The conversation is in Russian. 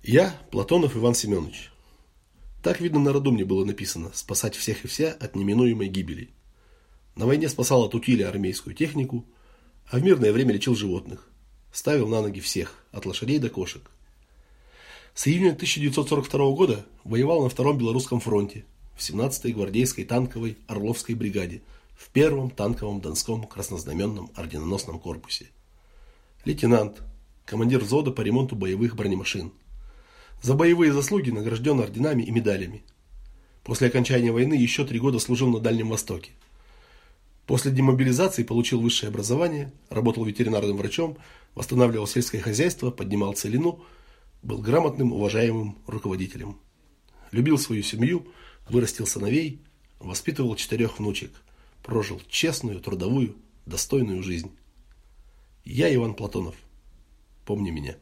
Я, Платонов Иван Семенович. Так, видно, на роду мне было написано – спасать всех и вся от неминуемой гибели. На войне спасал от утиля армейскую технику, а в мирное время лечил животных. Ставил на ноги всех, от лошадей до кошек. С июня 1942 года воевал на Втором Белорусском фронте в 17-й гвардейской танковой Орловской бригаде в Первом танковом Донском краснознаменном орденоносном корпусе. Лейтенант, командир взвода по ремонту боевых бронемашин. За боевые заслуги награжден орденами и медалями. После окончания войны еще 3 года служил на Дальнем Востоке. После демобилизации получил высшее образование, работал ветеринарным врачом, восстанавливал сельское хозяйство, поднимал целину, был грамотным, уважаемым руководителем. Любил свою семью, вырастил сыновей, воспитывал 4 внучек, прожил честную, трудовую, достойную жизнь. Я Иван Платонов. Помни меня.